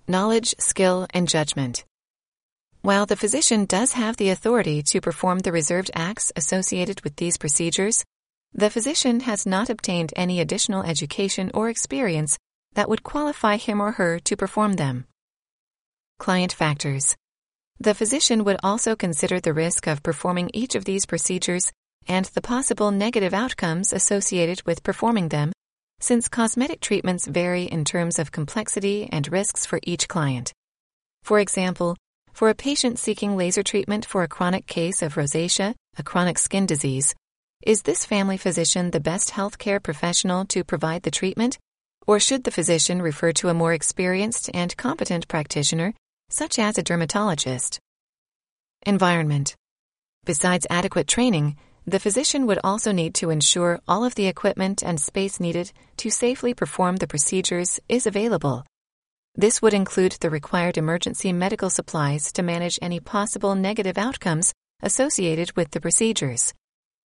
Knowledge, skill, and judgment. While the physician does have the authority to perform the reserved acts associated with these procedures, the physician has not obtained any additional education or experience that would qualify him or her to perform them. Client factors. The physician would also consider the risk of performing each of these procedures and the possible negative outcomes associated with performing them, since cosmetic treatments vary in terms of complexity and risks for each client. For example, for a patient seeking laser treatment for a chronic case of rosacea, a chronic skin disease, is this family physician the best healthcare professional to provide the treatment, or should the physician refer to a more experienced and competent practitioner, such as a dermatologist? Environment. Besides adequate training, the physician would also need to ensure all of the equipment and space needed to safely perform the procedures is available. This would include the required emergency medical supplies to manage any possible negative outcomes associated with the procedures.